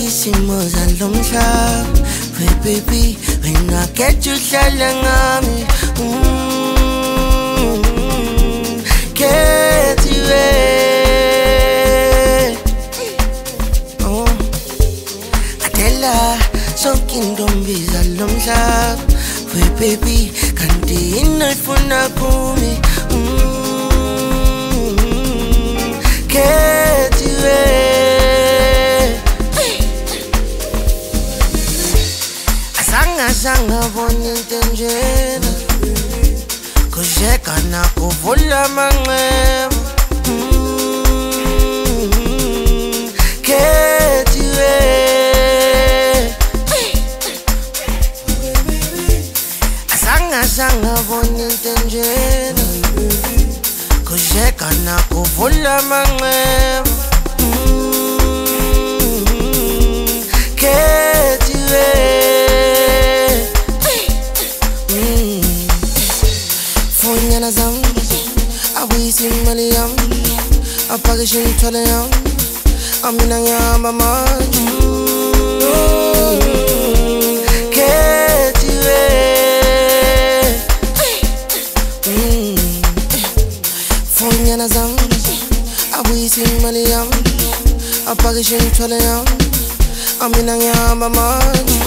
isimo zalomhlaba we baby wena kethu hlala ngami kethu adela sonke intombi zalomhlaba we baby kanti inifuna kumi kethu Asanga boni tenjena Kujeka na kuvula manqeba Kethiwe Asanga boni tenjena Kujeka na kuvula manqeba Kethiwe Funyana zam, awisi mali yam, apagishin chale yam, aminang yam amanju. Kethiwe, funyana zam, awisi mali yam, apagishin chale yam, aminang yam amanju.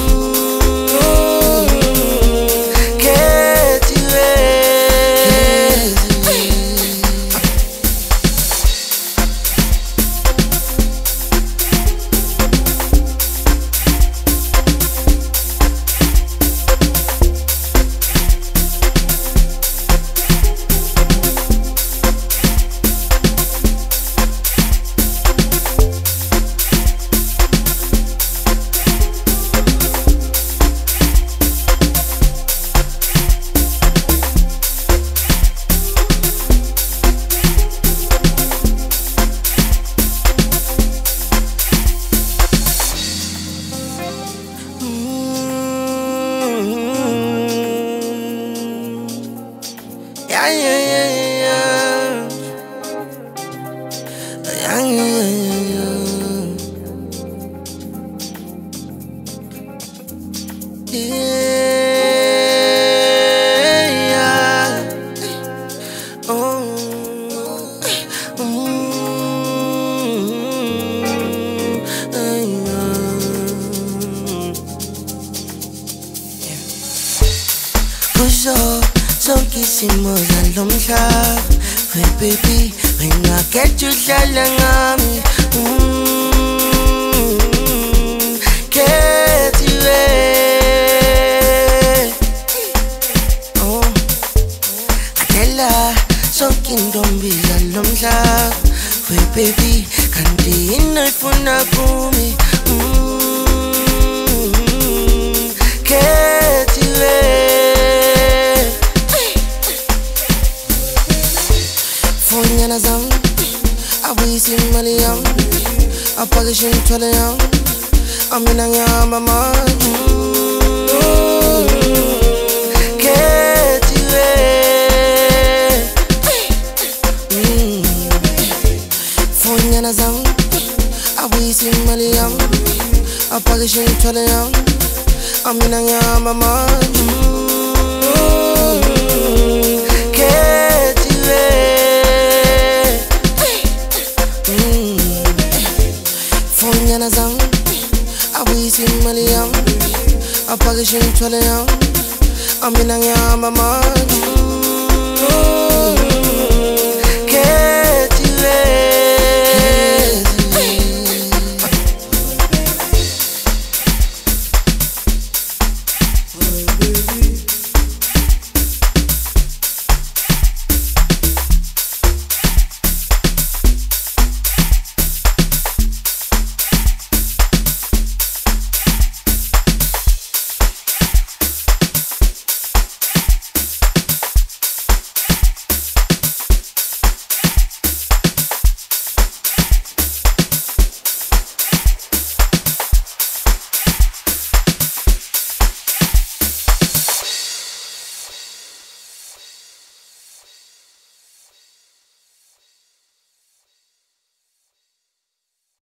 Sonke isimo zalomhlaba we baby wena kethu hlala ngami kethiwe adela sonke intombi zalomhlaba we baby kanti inifuna kumi kethiwe Funyana zam, awisi mali yam, apagishin chale yam, aminang yam amanju. Kethiwe, funyana zam, awisi mali yam, apagishin chale yam, aminang yam amanju. Funyana zam, awisi mali yam, apagishin chale yam, aminang yam amanju.